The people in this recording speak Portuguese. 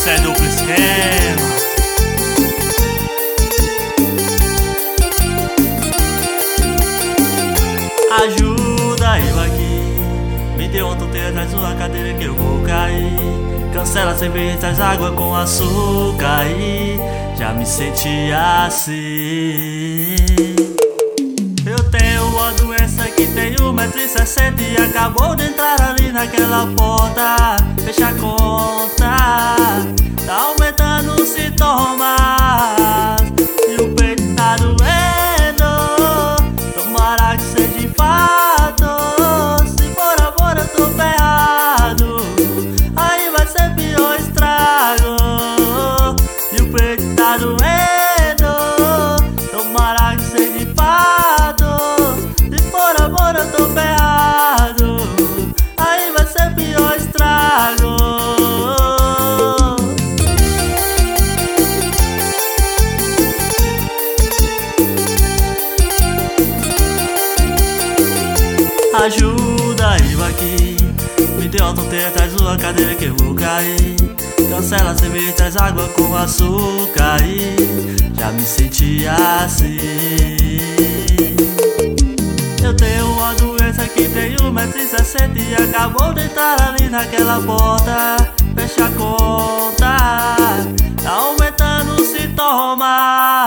Esse é duplo esquema. Ajuda eu aqui, me deu uma tonteira, traz uma cadeira que eu vou cair. Cancela a cerveja, traz água com açúcar e já me senti assim. Eu tenho uma doença que tem 1,60 m e acabou de entrar ali naquela porta. Fecha a conta, tá aumentando os sintomas e o peito tá doendo. Tomara que seja de fato, se for amor eu tô ferrado, aí vai ser pior estrago. E o peito tá doendo, tomara que seja de fato, se for amor eu tô ferrado, aí vai ser pior estrago. Ajuda eu aqui, me deu uma tonteira, traz uma cadeira que eu vou cair. Cancela a cerveja, traz água com açúcar e já me senti assim. Eu tenho uma doença que tem 1,60 m e acabou de entrar ali naquela porta. Fecha a conta, tá aumentando os sintomas